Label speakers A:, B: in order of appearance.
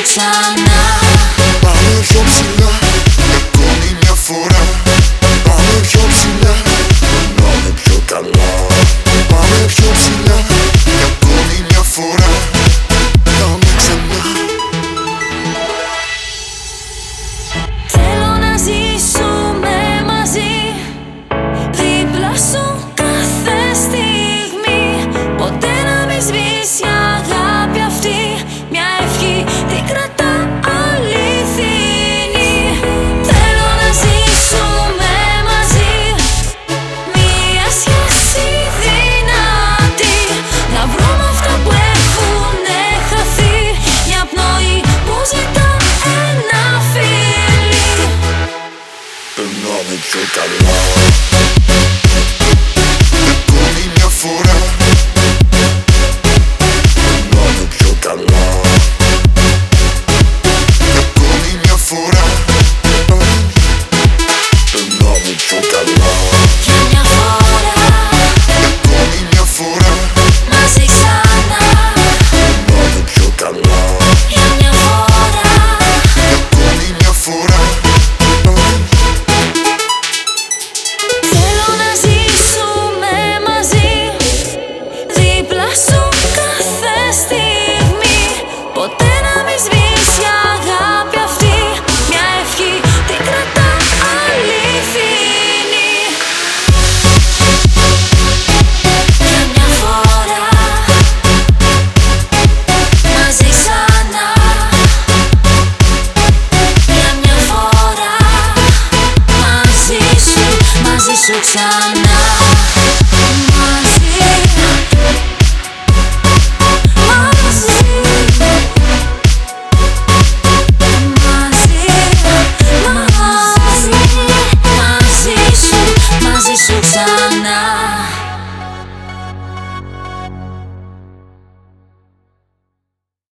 A: ξανά.
B: Πάμε πιο ψηλά, ακόμη μια φορά. Πάμε πιο ψηλά, να είναι πιο καλά. Πάμε πιο ψηλά, ακόμη μια φορά. Πάμε ξανά.
A: Θέλω να ζήσουμε μαζί, δίπλα σου κάθε στιγμή. Ποτέ να μην σβήσει η αγάπη αυτή, μια ευχή την κρατά αληθινή. Θέλω να ζήσουμε μαζί, μια σχέση δυνατή. Να βρούμε αυτά που έχουνε χαθεί, μια πνοή που ζητά ένα φίλι.
B: Να είναι πιο καλά.